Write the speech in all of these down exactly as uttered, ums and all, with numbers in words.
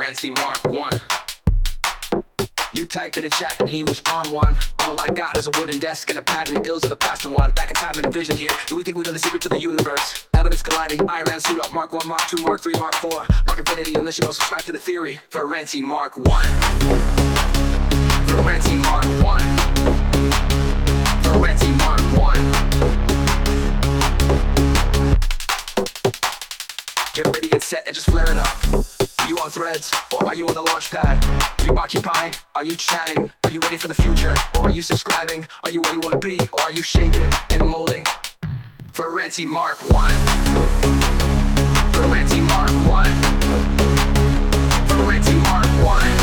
Ferranti Mark one. You typed in a chat and he was on one. All I got is a wooden desk and a pad and the ills of the past and one. Back in time and a vision here. Do we think we know the secret to the universe? Evidence colliding, Iron suit up, Mark one, Mark two, Mark three, Mark four. Mark infinity unless you don't subscribe to the theory. Ferranti Mark one. Ferranti Mark one. Ferranti Mark one. Get ready, get set, and just flare it up. Are you on threads, or are you on the launch pad? Are you occupying? Are you chatting? Are you ready for the future? Or are you subscribing? Are you where you want to be? Or are you shaping and molding? Ferranti Mark one. Ferranti Mark one. Ferranti Mark one.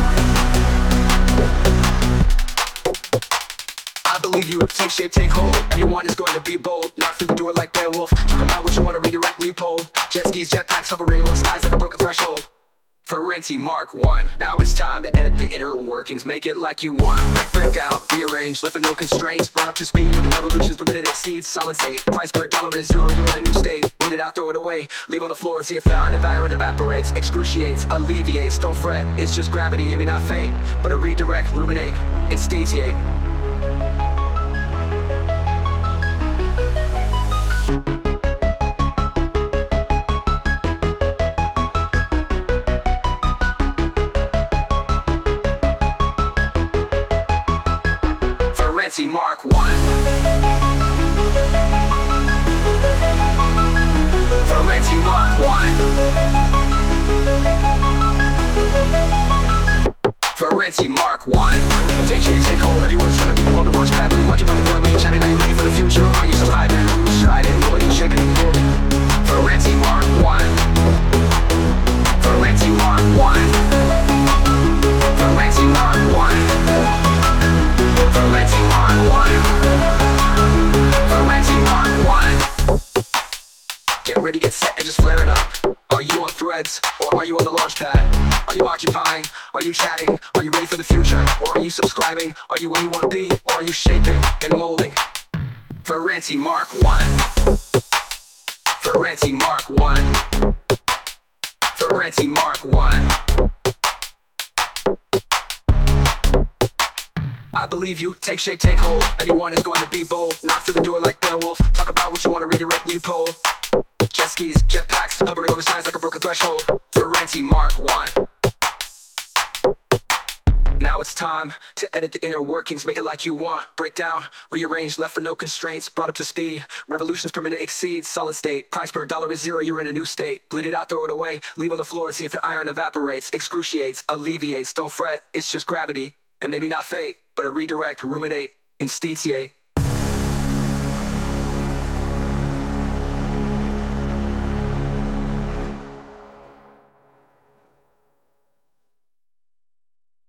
I believe you. Take shape, take hold. Everyone is going to be bold. Knock through the door like Beowulf. Talk about what you want to redirect, repole. Jet skis, jetpacks, hovering on skies like a broken threshold. Ferranti Mark one. Now it's time to edit the inner workings. Make it like you want. Break out, rearrange, lift with no constraints. Brought up to speed with the revolutions, permitted exceeds solid state. Price per dollar is zero, you're in a new state. Read it out, throw it away. Leave on the floor and see if our environment evaporates. Excruciates, alleviates, don't fret. It's just gravity, you may not fade. But a redirect, ruminate, instantiate. Ferranti Mark one. Ferranti Mark one. Ferranti Mark one. Take shape, take hold, everyone's trying to be on the launch pad. Much about the world, chatting, are you ready for the future? Are you surviving? Striding, rolling, shaking, rolling. Ferranti Mark one. Ferranti Mark one. Ferranti Mark one. Ferranti Mark one. Ferranti Mark one. Get ready, get set, and just flare it up. Are you on threads, or are you on the launch pad? Are you occupying? Are you chatting? Are you ready for the future? Or are you subscribing? Are you where you want to be? Or are you shaping and molding? Ferranti Mark one. Ferranti Mark one. Ferranti Mark one. I believe you. Take shape, take hold. Anyone is going to be bold. Knock through the door like Beowulf. Talk about what you want to redirect, repole. Jet skis, jetpacks, hovering over signs like a broken threshold. Ferranti Mark one. Now it's time to edit the inner workings. Make it like you want. Break down, rearrange, left for no constraints. Brought up to speed. Revolutions per minute exceeds solid state. Price per dollar is zero, you're in a new state. Bleed it out, throw it away. Leave on the floor and see if the iron evaporates. Excruciates, alleviates, don't fret. It's just gravity, and maybe not fate. But a redirect, ruminate, instantiate.